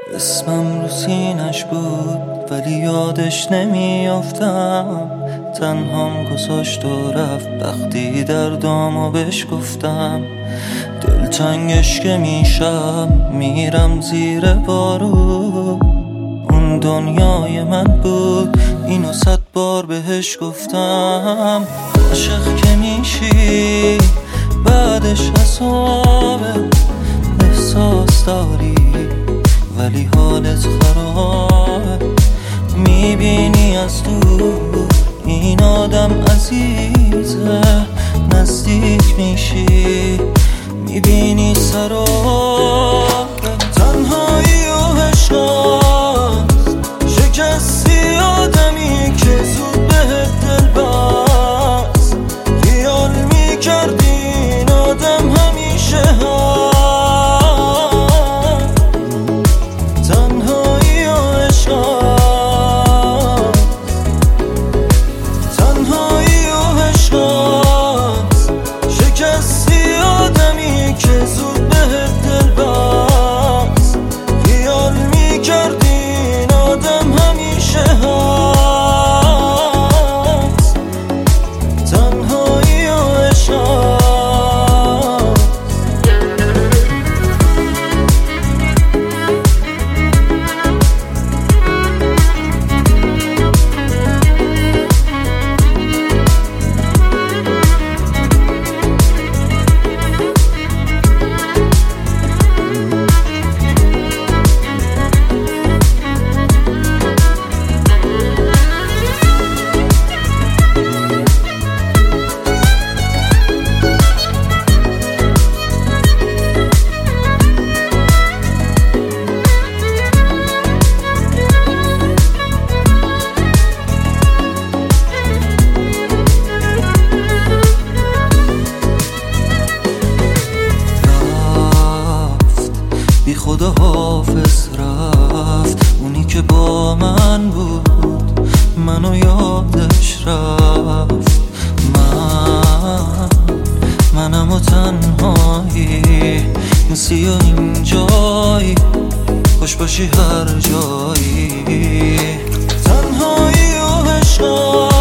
اسمم رو سینش بود ولی یادش نمیافتم. تنهام گذاشت و رفت وقتی دردامو بهش گفتم. دلتنگش که میشم میرم زیر بارو. اون دنیای من بود اینو 100 بار بهش گفتم. عاشق که میشی بعدش عذابه. احساس داری ولی حالت خرابه. میبینی از دور این آدم عزیزه. نزدیک میشی میبینی سرابه. تنهایی و عشقاست شکستی آدمی که زود بهت دل بست. خیال میکردی این آدم همیشه هست. تنهایی و عشقاست. تنهایی و عشقاست شکستی آدمی که زود بهت دل بست. خیال میکردی این آدم همیشه هست. تنهایی و عشقاست. بی خدا حافظ رفت اونی که با من بود. منو یادش رفت. منم و تنهایی نسی و اینجایی. خوش باشی هر جایی. تنهایی و عشقا